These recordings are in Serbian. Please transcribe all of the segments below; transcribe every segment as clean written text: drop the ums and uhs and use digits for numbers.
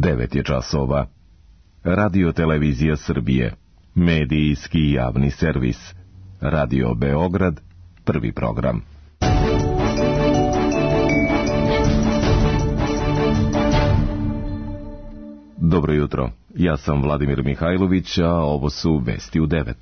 9 je časova. Radio Televizija Srbije. Medijski javni servis. Radio Beograd. Prvi program. Dobro jutro. Ja sam Vladimir Mihajlović, a ovo su vesti u 9.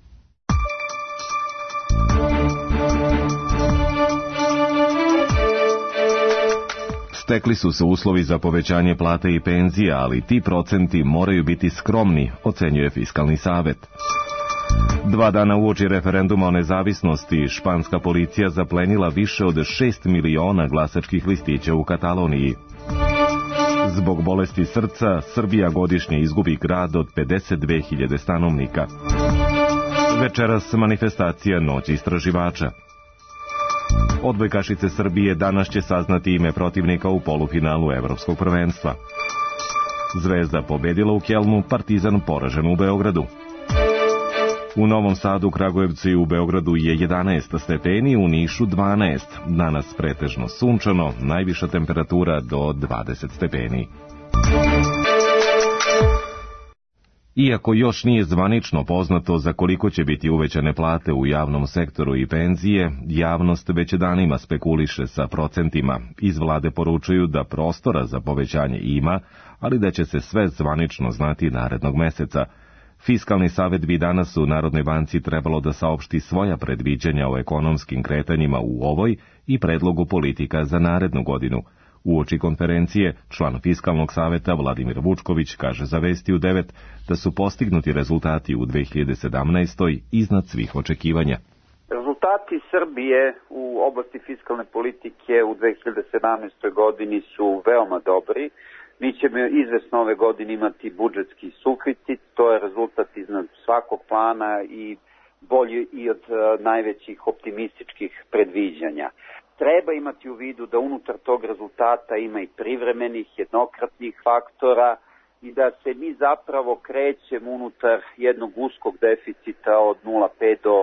Stekli su se uslovi za povećanje plata i penzija, ali ti procenti moraju biti skromni, ocenjuje Fiskalni savet. 2 dana uoči referenduma o nezavisnosti, španska policija zaplenila više od 6 miliona glasačkih listića u Kataloniji. Zbog bolesti srca, Srbija godišnje izgubi grad od 52.000 stanovnika. Večeras manifestacija Noć istraživača. Odbojkašice Srbije danas će saznati ime protivnika u polufinalu Evropskog prvenstva. Zvezda pobedila u Kelnu, Partizan poražen u Beogradu. U Novom Sadu, Kragujevcu i u Beogradu je 11 stepeni, u Nišu 12. Danas pretežno sunčano, najviša temperatura do 20 stepeni. Iako još nije zvanično poznato za koliko će biti uvećane plate u javnom sektoru i penzije, javnost već danima spekuliše sa procentima. Iz vlade poručuju da prostora za povećanje ima, ali da će se sve zvanično znati narednog meseca. Fiskalni savet bi danas u Narodnoj banci trebalo da saopšti svoja predviđanja o ekonomskim kretanjima u ovoj i predlogu politika za narednu godinu. Uoči konferencije, član Fiskalnog saveta Vladimir Vučković kaže za Vesti u 9 da su postignuti rezultati u 2017. iznad svih očekivanja. Rezultati Srbije u oblasti fiskalne politike u 2017. godini su veoma dobri. Mi ćemo izvesno ove godine imati budžetski suficit, to je rezultat iznad svakog plana i bolji i od najvećih optimističkih predviđanja. Treba imati u vidu da unutar tog rezultata ima i privremenih, jednokratnih faktora i da se mi zapravo krećemo unutar jednog uskog deficita od 0,5 do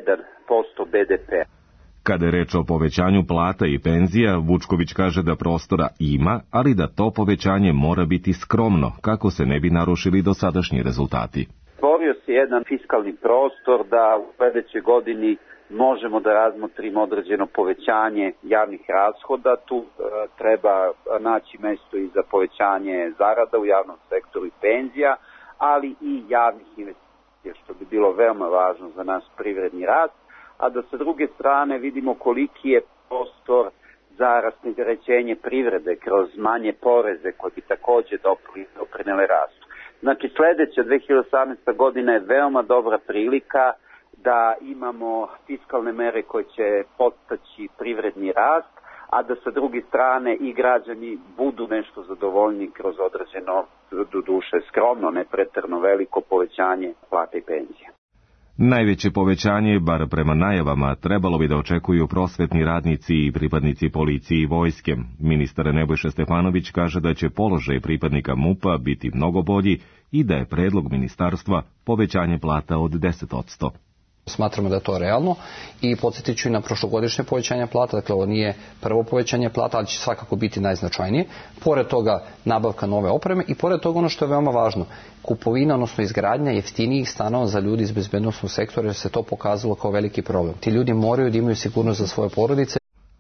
1% BDP-a. Kada je reč o povećanju plata i penzija, Vučković kaže da prostora ima, ali da to povećanje mora biti skromno, kako se ne bi narušili dosadašnji rezultati. Stvorio se jedan fiskalni prostor da u sledećoj godini možemo da razmotrimo određeno povećanje javnih rashoda. Tu treba naći mesto i za povećanje zarada u javnom sektoru i penzija, ali i javnih investicija, što bi bilo veoma važno za naš privredni rast, a da sa druge strane vidimo koliki je prostor za rasterećenje privrede kroz manje poreze koji bi takođe doprinele rastu. Znači sledeća 2018. godina je veoma dobra prilika da imamo fiskalne mere koje će podstaći privredni rast, a da sa druge strane i građani budu nešto zadovoljni kroz određeno, doduše skromno, ne preterano veliko povećanje plata i penzija. Najveće povećanje, bar prema najavama, trebalo bi da očekuju prosvetni radnici i pripadnici policije i vojske. Ministar Nebojša Stefanović kaže da će položaj pripadnika MUP-a biti mnogo bolji i da je predlog ministarstva povećanje plata od 10%. Smatramo da je to realno i podsjetit ću i na prošlogodišnje povećanje plata, dakle ovo nije prvo povećanje plata, ali će svakako biti najznačajnije. Pored toga nabavka nove opreme i pored toga ono što je veoma važno, kupovina, odnosno izgradnja jeftinijih stanova za ljudi iz bezbednosnog sektora, jer se to pokazalo kao veliki problem. Ti ljudi moraju da imaju sigurnost za svoje porodice.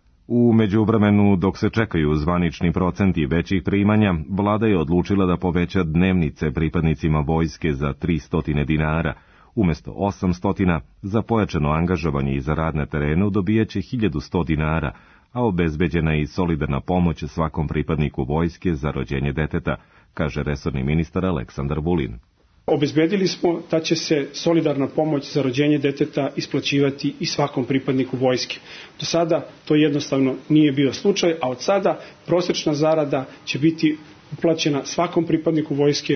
U međuvremenu, dok se čekaju zvanični procenti većih primanja, vlada je odlučila da poveća dnevnice pripadnicima vojske za 300 dinara. Umesto 800 za pojačano angažovanje i za rad na terenu dobijaće 1100 dinara, a obezbeđena je i solidarna pomoć svakom pripadniku vojske za rođenje deteta, kaže resorni ministar Aleksandar Vulin. Obezbedili smo da će se solidarna pomoć za rođenje deteta isplaćivati i svakom pripadniku vojske. Do sada to jednostavno nije bio slučaj, a od sada prosječna zarada će biti uplaćena svakom pripadniku vojske.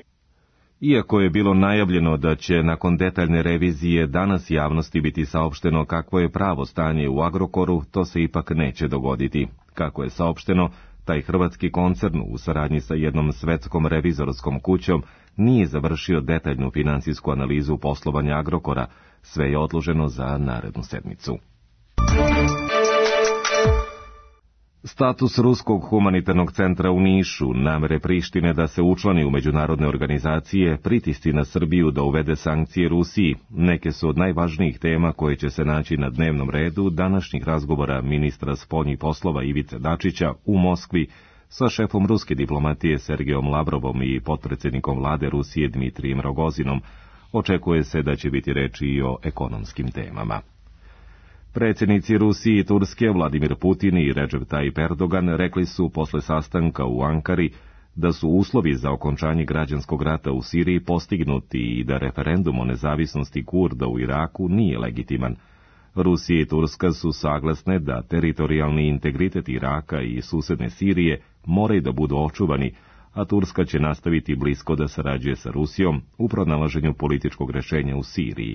Iako je bilo najavljeno da će nakon detaljne revizije danas javnosti biti saopšteno kakvo je pravo stanje u Agrokoru, to se ipak neće dogoditi. Kako je saopšteno, taj hrvatski koncern u saradnji sa jednom svetskom revizorskom kućom nije završio detaljnu finansijsku analizu poslovanja Agrokora, sve je odloženo za narednu sedmicu. Status Ruskog humanitarnog centra u Nišu, namere Prištine da se učlani u međunarodne organizacije, pritisci na Srbiju da uvede sankcije Rusiji, neke su od najvažnijih tema koje će se naći na dnevnom redu današnjih razgovora ministra spoljnih poslova Ivice Dačića u Moskvi sa šefom ruske diplomatije Sergejom Lavrovom i potpredsjednikom vlade Rusije Dmitrijem Rogozinom. Očekuje se da će biti reči i o ekonomskim temama. Predsjednici Rusije i Turske Vladimir Putin i Recep Tayyip Erdogan rekli su posle sastanka u Ankari da su uslovi za okončanje građanskog rata u Siriji postignuti i da referendum o nezavisnosti Kurda u Iraku nije legitiman. Rusija i Turska su saglasne da teritorijalni integritet Iraka i susedne Sirije moraju da budu očuvani, a Turska će nastaviti blisko da sarađuje sa Rusijom u pronalaženju političkog rešenja u Siriji.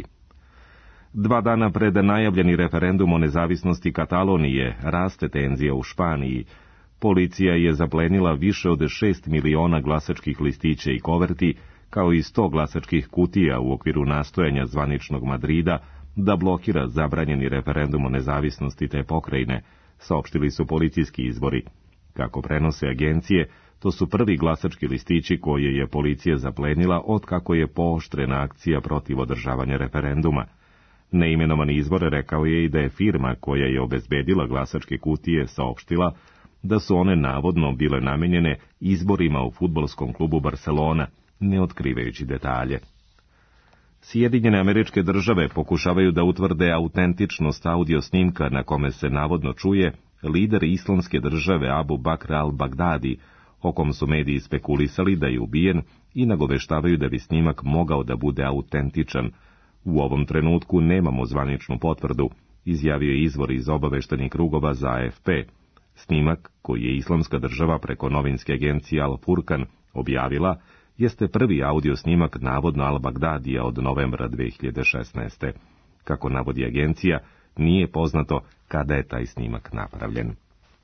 2 dana pred najavljeni referendum o nezavisnosti Katalonije raste tenzija u Španiji. Policija je zaplenila više od 6 miliona glasačkih listića i koverti, kao i 100 glasačkih kutija u okviru nastojanja zvaničnog Madrida da blokira zabranjeni referendum o nezavisnosti te pokrajine, saopštili su policijski izbori. Kako prenose agencije, to su prvi glasački listići koje je policija zaplenila od kako je pooštrena akcija protiv održavanja referenduma. Neimenovani izvor rekao je i da je firma koja je obezbedila glasačke kutije saopštila da su one navodno bile namenjene izborima u fudbalskom klubu Barcelona, ne otkrivajući detalje. Sjedinjene Američke Države pokušavaju da utvrde autentičnost audio snimka na kome se navodno čuje lider Islamske države Abu Bakr al-Baghdadi, o kom su mediji spekulisali da je ubijen i nagoveštavaju da bi snimak mogao da bude autentičan. U ovom trenutku nemamo zvaničnu potvrdu, izjavio je izvor iz obaveštajnih krugova za AFP. Snimak, koji je Islamska država preko novinske agencije Al Furkan objavila, jeste prvi audio snimak navodno al-Baghdadija od novembra 2016. Kako navodi agencija, nije poznato kada je taj snimak napravljen.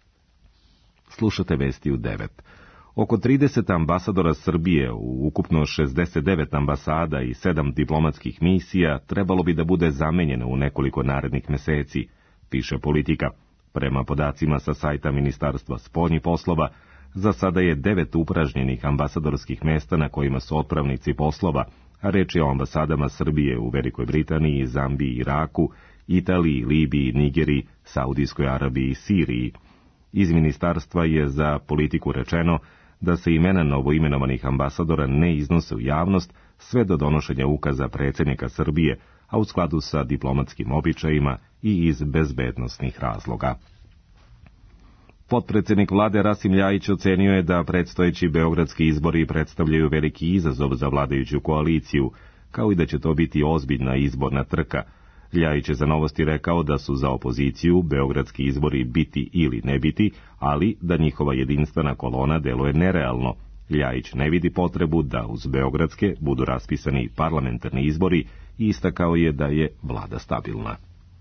Slušate vesti u 9. Oko 30 ambasadora Srbije u ukupno 69 ambasada i 7 diplomatskih misija trebalo bi da bude zamenjeno u nekoliko narednih meseci, piše Politika. Prema podacima sa sajta Ministarstva spoljnih poslova, za sada je 9 upražnjenih ambasadorskih mesta na kojima su otpravnici poslova, a reč je o ambasadama Srbije u Velikoj Britaniji, Zambiji, Iraku, Italiji, Libiji, Nigeriji, Saudijskoj Arabiji i Siriji. Iz ministarstva je za Politiku rečeno da se imena novoimenovanih ambasadora ne iznose u javnost sve do donošenja ukaza predsjednika Srbije, a u skladu sa diplomatskim običajima i iz bezbednosnih razloga. Potpredsjednik vlade Rasim Ljajić ocenio je da predstojeći beogradski izbori predstavljaju veliki izazov za vladajuću koaliciju, kao i da će to biti ozbiljna izborna trka. Ljajić je za Novosti rekao da su za opoziciju beogradski izbori biti ili ne biti, ali da njihova jedinstvena kolona deluje nerealno. Ljajić ne vidi potrebu da uz beogradske budu raspisani parlamentarni izbori i istakao je da je vlada stabilna.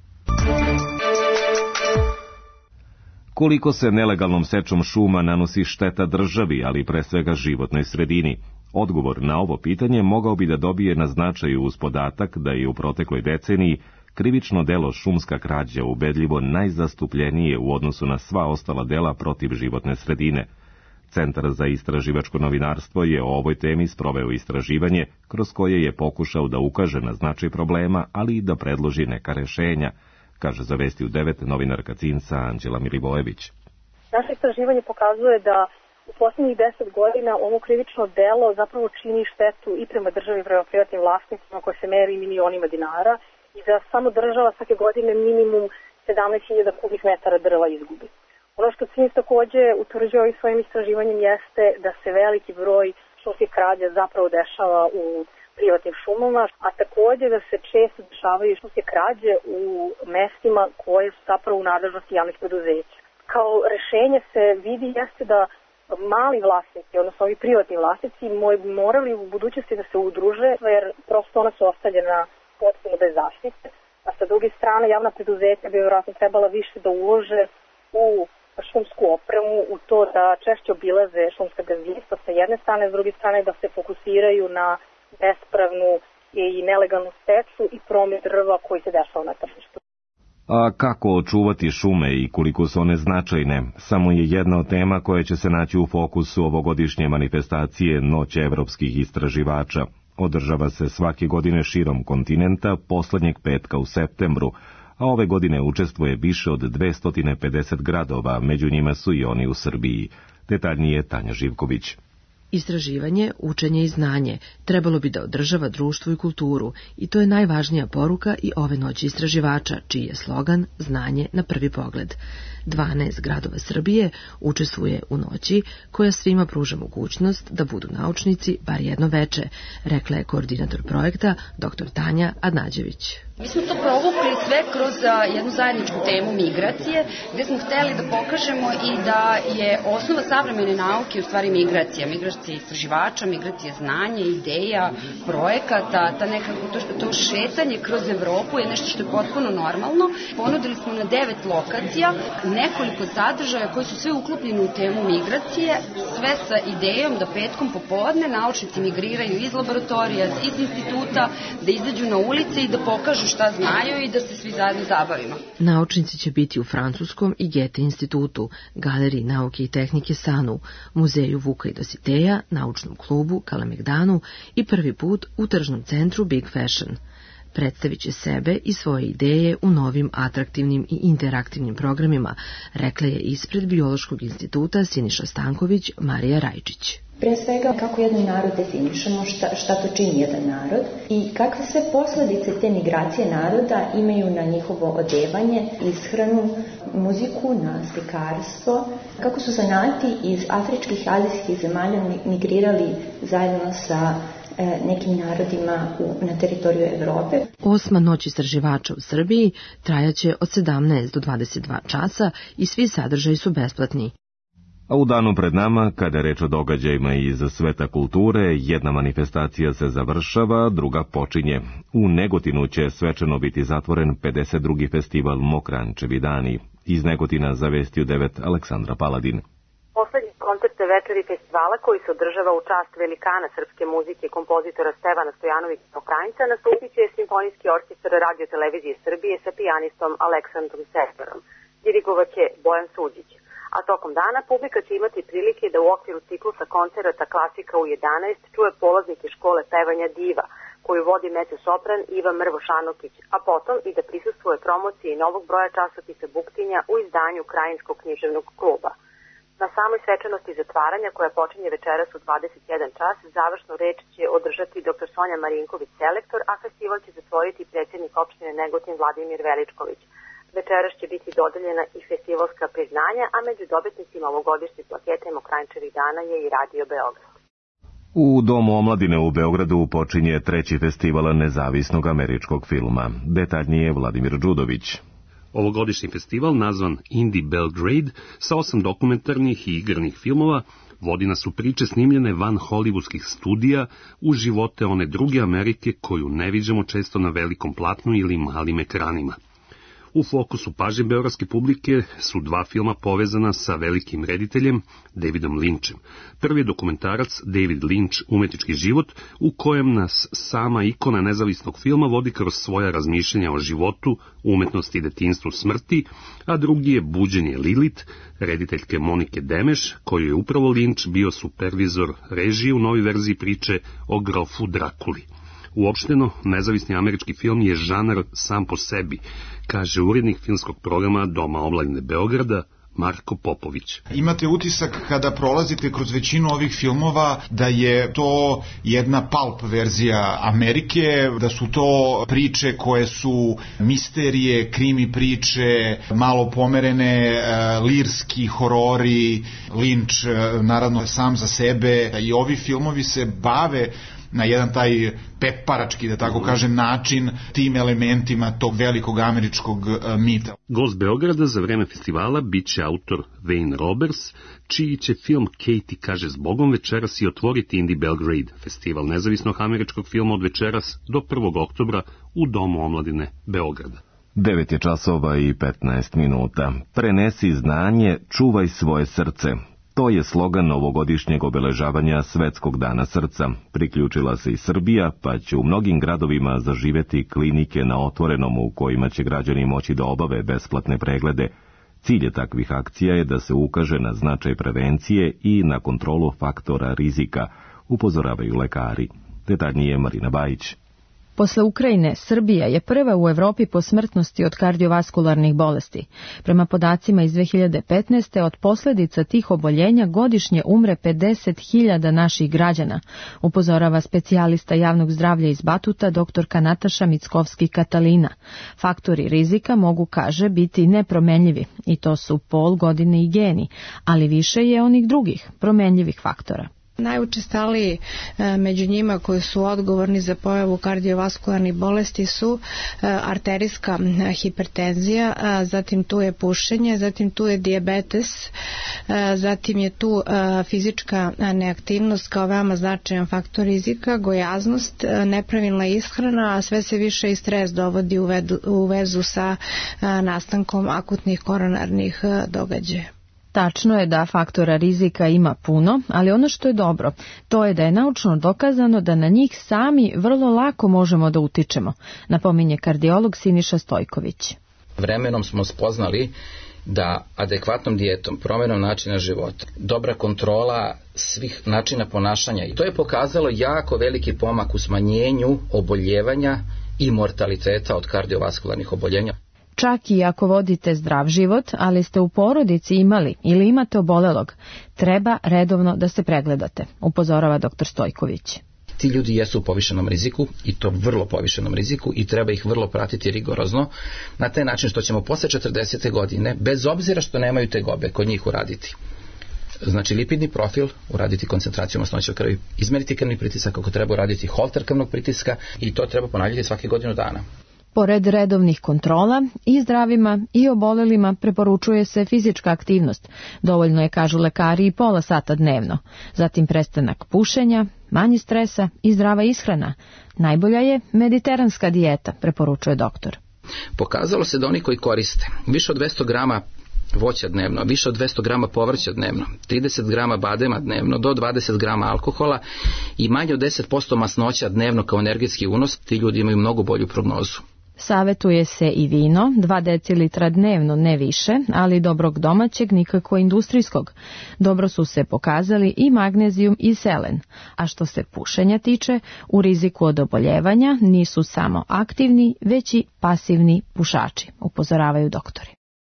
Koliko se nelegalnom sečom šuma nanosi šteta državi, ali pre svega životnoj sredini? Odgovor na ovo pitanje mogao bi da dobije na značaju uz podatak da je u protekloj deceniji krivično delo šumska krađa ubedljivo najzastupljenije u odnosu na sva ostala dela protiv životne sredine. Centar za istraživačko novinarstvo je o ovoj temi sproveo istraživanje, kroz koje je pokušao da ukaže na značaj problema, ali i da predloži neka rešenja, kaže za Vesti u 9 novinarka CINS-a Anđela Milivojević. Naše istraživanje pokazuje da u posljednjih 10 godina ovo krivično delo zapravo čini štetu i prema državi i prema privatnim vlasnicima koje se meri milionima dinara i da samo država svake godine minimum 17.000 kubnih metara drva izgubi. Ono što CINS takođe utvrđuje ovim svojim istraživanjem jeste da se veliki broj šumskih krađa zapravo dešava u privatnim šumama, a takođe da se često dešavaju šumske krađe u mestima koje su zapravo u nadležnosti javnih preduzeća. Kao rešenje se vidi jeste da mali vlasnici, odnosno ovi privatni vlasnici, morali u budućnosti da se udruže, jer prosto ona su ostavljena potpuno bez zaštite, a sa druge strane javna preduzeća bi vjerojatno trebala više da ulože u šumsku opremu, u to da češće obilaze šumska gazdinstva sa jedne strane, s druge strane da se fokusiraju na bespravnu i nelegalnu seču i promet drva koji se dešava na tržištu. A kako očuvati šume i koliko su one značajne, samo je jedna od tema koja će se naći u fokusu ovogodišnje manifestacije Noć evropskih istraživača. Održava se svake godine širom kontinenta poslednjeg petka u septembru, a ove godine učestvuje više od 250 gradova, među njima su i oni u Srbiji. Detaljnije Tanja Živković. Istraživanje, učenje i znanje trebalo bi da održava društvo i kulturu i to je najvažnija poruka i ove Noći istraživača, čiji je slogan Znanje na prvi pogled. 12 gradova Srbije učestvuje u noći koja svima pruža mogućnost da budu naučnici bar jedno veče, rekla je koordinator projekta dr. Tanja Adnađević. Mi smo to provukli sve kroz jednu zajedničku temu migracije, gde smo hteli da pokažemo i da je osnova savremene nauke u stvari migracija. Migracija istraživača, migracija znanja, ideja, projekata, to šetanje kroz Evropu je nešto što je potpuno normalno. Ponudili smo na 9 lokacija nekoliko sadržaja koji su sve uklopljeni u temu migracije, sve sa idejom da petkom popodne naučnici migriraju iz laboratorija, iz instituta, da izađu na ulice i da pokažu šta znaju i da se svi zajedno zabavimo. Naučnici će biti u Francuskom i Goethe institutu, Galeriji nauke i tehnike SANU, Muzeju Vuka i Dositeja, Naučnom klubu Kalemegdanu i prvi put u tržnom centru Big Fashion. Predstavit će sebe i svoje ideje u novim atraktivnim i interaktivnim programima, rekla je ispred Biološkog instituta Siniša Stanković Marija Rajčić. Pre svega, kako jedan narod definišemo, šta to čini jedan narod i kakve sve posledice te migracije naroda imaju na njihovo odevanje, ishranu, muziku, na slikarstvo, kako su zanati iz afričkih i azijskih zemalja migrirali zajedno sa nekim narodima na teritoriju Evrope. 8. Noć istraživača u Srbiji trajaće od 17 do 22 časa i svi sadržaji su besplatni. A u danu pred nama, kada je reč o događajima iz sveta kulture, jedna manifestacija se završava, druga počinje. U Negotinu će svečano biti zatvoren 52. festival Mokrančevi dani. Iz Negotina zavestio 9 Aleksandra Paladin. Poslednji koncert večeri festivala koji se održava u čast velikana srpske muzike kompozitora Stevana Stojanovića Mokranjca nastupit će Simfonijski orkestar Radio televizije Srbije sa pijanistom Aleksandrom Seferom. Dirigovat će Bojan Suđić. A tokom dana publika će imati prilike da u okviru ciklusa koncerata Klasika u 11 čuje polaznike škole pevanja Diva, koju vodi mezzo-sopran Iva Mrvo-Šanokić, a potom i da prisustvuje promociji novog broja časopisa Buktinja u izdanju Krajinskog književnog kluba. Na samoj svečanosti zatvaranja, koja počinje večeras u 21 čas, završnu reč će održati dr. Sonja Marinković-selektor, a festival će zatvoriti predsjednik opštine Negotin Vladimir Veličković. Večeras će biti dodeljena i festivalska priznanja, a među dobitnicima ovogodišnje plakete Mokranjčevih dana je i Radio Beograd. U Domu omladine u Beogradu počinje 3. festival nezavisnog američkog filma. Detaljnije Vladimir Đudović. Ovogodišnji festival, nazvan Indie Belgrade, sa 8 dokumentarnih i igranih filmova, vodi nas u priče snimljene van hollywoodskih studija u živote one druge Amerike koju ne viđamo često na velikom platnu ili malim ekranima. U fokusu pažnje beogradske publike su 2 filma povezana sa velikim rediteljem Davidom Lynchem. Prvi je dokumentarac David Lynch, Umetnički život, u kojem nas sama ikona nezavisnog filma vodi kroz svoja razmišljanja o životu, umetnosti, detinjstvu, smrti, a drugi je Buđenje Lilith, rediteljke Monike Demeš, koju je upravo Lynch bio supervizor režije u novoj verziji priče o grofu Drakuli. Uopšteno, nezavisni američki film je žanar sam po sebi, kaže urednik filmskog programa Doma omladine Beograda, Marko Popović. Imate utisak kada prolazite kroz većinu ovih filmova da je to jedna pulp verzija Amerike, da su to priče koje su misterije, krimi priče, malo pomerene, lirski horori, Lynch naravno sam za sebe, i ovi filmovi se bave na jedan taj petparački, da tako kažem, način tim elementima tog velikog američkog mita. Gost Beograda za vreme festivala biće autor Wayne Roberts, čiji će film Katie kaže zbogom večeras i otvoriti Indie Belgrade, festival nezavisnog američkog filma od večeras do 1. oktobra u Domu omladine Beograda. 9 je časova i 15 minuta. Prenesi znanje, čuvaj svoje srce. To je slogan novogodišnjeg obeležavanja Svetskog dana srca. Priključila se i Srbija, pa će u mnogim gradovima zaživeti klinike na otvorenom u kojima će građani moći da obave besplatne preglede. Cilj takvih akcija je da se ukaže na značaj prevencije i na kontrolu faktora rizika, upozoravaju lekari. Detaljnije Marina Bajić. Posle Ukrajine, Srbija je prva u Evropi po smrtnosti od kardiovaskularnih bolesti. Prema podacima iz 2015. od posljedica tih oboljenja godišnje umre 50.000 naših građana, upozorava specijalista javnog zdravlja iz Batuta doktorka Nataša Mickovski-Katalina. Faktori rizika mogu, kaže, biti nepromenljivi i to su pol, godine i geni, ali više je onih drugih, promenljivih faktora. Najučestaliji među njima koji su odgovorni za pojavu kardiovaskularnih bolesti su arterijska hipertenzija, zatim tu je pušenje, zatim tu je dijabetes, zatim je tu fizička neaktivnost kao veoma značajan faktor rizika, gojaznost, nepravilna ishrana, a sve se više i stres dovodi u vezu sa nastankom akutnih koronarnih događaja. Tačno je da faktora rizika ima puno, ali ono što je dobro, to je da je naučno dokazano da na njih sami vrlo lako možemo da utičemo, napominje kardiolog Siniša Stojković. Vremenom smo spoznali da adekvatnom dijetom, promjenom načina života, dobra kontrola svih načina ponašanja, i to je pokazalo jako veliki pomak u smanjenju oboljevanja i mortaliteta od kardiovaskularnih oboljenja. Čak i ako vodite zdrav život, ali ste u porodici imali ili imate obolelog, treba redovno da se pregledate, upozorava dr. Stojković. Ti ljudi jesu u povišenom riziku, i to vrlo povišenom riziku, i treba ih vrlo pratiti rigorozno, na taj način što ćemo posle 40. godine, bez obzira što nemaju tegobe, kod njih uraditi. Znači lipidni profil, uraditi koncentraciju masnoće u krvi, izmeriti krvni pritisak, ako treba uraditi holter krvnog pritiska, i to treba ponavljati svake godinu dana. Pored redovnih kontrola, i zdravima i obolelima preporučuje se fizička aktivnost. Dovoljno je, kažu lekari, i pola sata dnevno. Zatim prestanak pušenja, manje stresa i zdrava ishrana. Najbolja je mediteranska dijeta, preporučuje doktor. Pokazalo se da oni koji koriste više od 200 grama voća dnevno, više od 200 grama povrća dnevno, 30 grama badema dnevno, do 20 grama alkohola i manje od 10% masnoća dnevno kao energetski unos, ti ljudi imaju mnogo bolju prognozu. Savetuje se i vino, 2 decilitra dnevno, ne više, ali dobrog domaćeg, nikako industrijskog. Dobro su se pokazali i magnezijum i selen. A što se pušenja tiče, u riziku od oboljevanja nisu samo aktivni, već i pasivni pušači, upozoravaju doktori.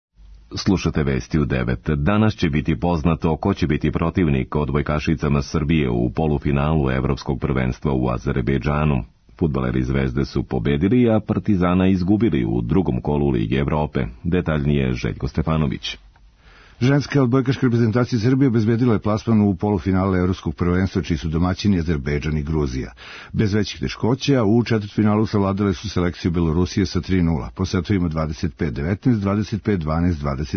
Slušate vesti u 9. Danas će biti poznato ko će biti protivnik odbojkašicama Srbije u polufinalu Evropskog prvenstva u Azerbejdžanu. Fudbaleri Zvezde su pobedili, a Partizana izgubili u drugom kolu Lige Evrope. Detaljnije Željko Stefanović. Ženska odbojkaška reprezentacija Srbije obezbedila je plasman u polufinale Evropskog prvenstva, čiji su domaćini Azerbejdžan i Gruzija. Bez većih teškoća, u četvrtfinalu savladale su selekciju Belorusije sa 3:0, po setovima 25-19, 25-12,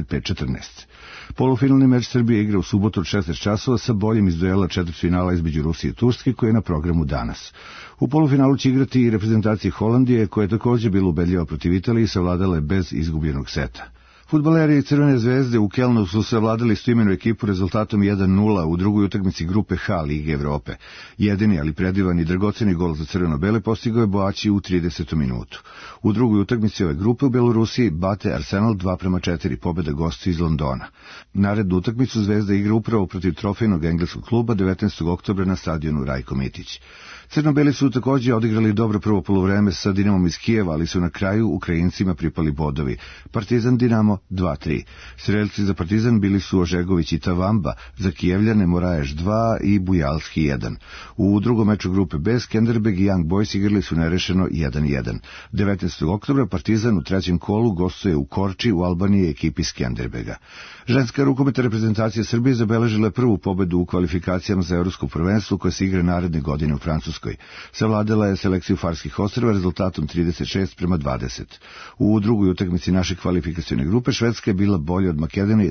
25-14. Polufinalni meč Srbije igra u subotu od 16 časova sa boljim iz duela četvrtfinala između Rusije i Turske, koji je na programu danas. U polufinalu će igrati i reprezentacije Holandije, koja je također bila ubedljiva protiv Italije i savladala je bez izgubljenog seta. Fudbaleri Crvene zvezde u Kelnu su savladali istoimenu ekipu rezultatom 1:0 u drugoj utakmici grupe H Lige Evrope. Jedini, ali predivan i dragoceni gol za crveno-bele postigao je Boači u 30. minutu. U drugoj utakmici ove grupe u Belorusiji bate Arsenal 2:4, pobjeda gosti iz Londona. Narednu utakmicu Zvezda igra upravo protiv trofejnog engleskog kluba 19. oktobra na stadionu Rajko Mitić. Crno-beli su također odigrali dobro prvo poluvreme sa Dinamom iz Kijeva, ali su na kraju Ukrajincima pripali bodovi. Partizan Dinamo 2:3. Strelci za Partizan bili su Ožegović i Tavamba, za Kijevljane Moraješ 2 i Bujalski 1. U drugom meču grupe B Skenderbeg i Young Boys igrali su nerešeno 1:1. 19. oktobra Partizan u trećem kolu gostuje u Korči u Albaniji ekipi Skenderbega. Ženska rukometna reprezentacija Srbije zabeležila je prvu pobedu u kvalifikacijama za Evropsko prvenstvo koje se igra naredne godine u Francuskoj. Savladala je selekciju Farskih ostrva rezultatom 36:20. U drugoj utakmici naše kvalifikacione grupe Švedska je bila bolja od Makedonije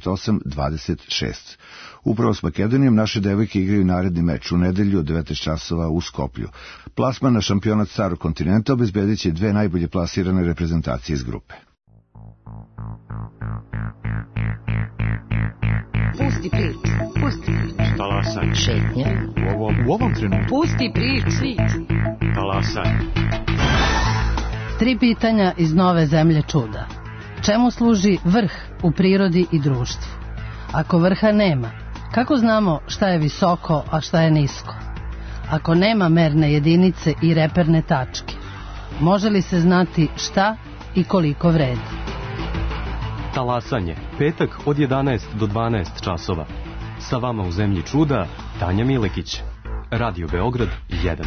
38-26. Upravo s Makedonijom naše devojke igraju naredni meč u nedelju od 19 časova u Skoplju. Plasman na šampionat Starog kontinenta obezbedit će 2 najbolje plasirane reprezentacije iz grupe. Pusti priču, pusti priču. Talasaj. Šetnje. U ovom trenutku. Pusti priču. Talasaj. 3 pitanja iz nove zemlje čuda. Čemu služi vrh u prirodi i društvu? Ako vrha nema, kako znamo šta je visoko, a šta je nisko? Ako nema merne jedinice i reperne tačke, može li se znati šta i koliko vredi? Talasanje, petak od 11 do 12 časova. Sa vama u zemlji čuda, Tanja Milekić. Radio Beograd 1.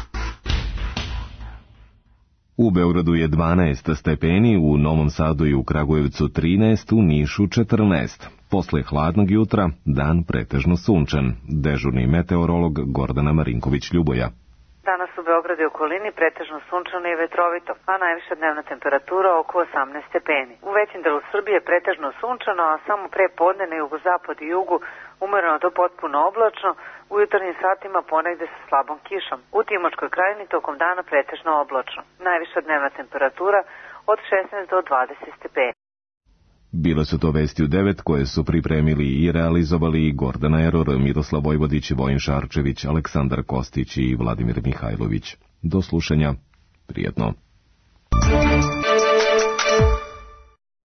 U Beogradu je 12 stepeni, u Novom Sadu i u Kragujevcu 13, u Nišu 14. Posle hladnog jutra, dan pretežno sunčan. Dežurni meteorolog Gordana Marinković-Ljuboja. Danas u Beogradu i okolini pretežno sunčano i vetrovito, a najviša dnevna temperatura oko 18 stepeni. U većem delu Srbije pretežno sunčano, a samo pre podne na jugozapad i jugu umereno do potpuno oblačno, u jutarnjim satima ponegde sa slabom kišom. U Timočkoj krajini tokom dana pretežno oblačno. Najviša dnevna temperatura od 16 do 20 stepeni. Bile su to vesti u 9 koje su pripremili i realizovali Gordana Eror, Miroslav Vojvodić, Vojin Šarčević, Aleksandar Kostić i Vladimir Mihajlović. Do slušanja. Prijetno.